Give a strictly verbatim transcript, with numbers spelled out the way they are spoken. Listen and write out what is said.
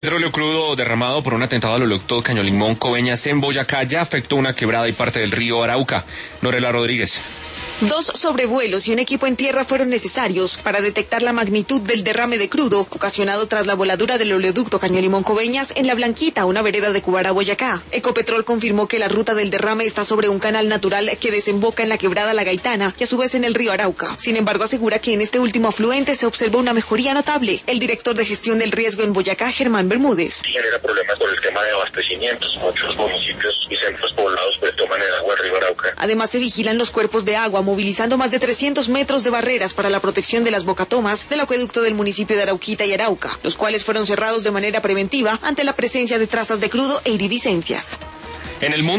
Petróleo crudo derramado por un atentado al oleoducto Caño-Limón Coveñas en Boyacá ya afectó una quebrada y parte del río Arauca. Norela Rodríguez. Dos sobrevuelos y un equipo en tierra fueron necesarios para detectar la magnitud del derrame de crudo ocasionado tras la voladura del oleoducto Caño-Limón Coveñas en La Blanquita, una vereda de Cubará, Boyacá. Ecopetrol confirmó que la ruta del derrame está sobre un canal natural que desemboca en la quebrada La Gaitana y a su vez en el río Arauca. Sin embargo, asegura que en este último afluente se observó una mejoría notable. El director de gestión del riesgo en Boyacá, Germán Bermúdez. Genera problemas por el tema de abastecimientos. Muchos municipios y centros poblados pues toman el agua del río Arauca. Además, se vigilan los cuerpos de agua, movilizando más de trescientos metros de barreras para la protección de las bocatomas del acueducto del municipio de Arauquita y Arauca, los cuales fueron cerrados de manera preventiva ante la presencia de trazas de crudo e iridiscencias. En el mundo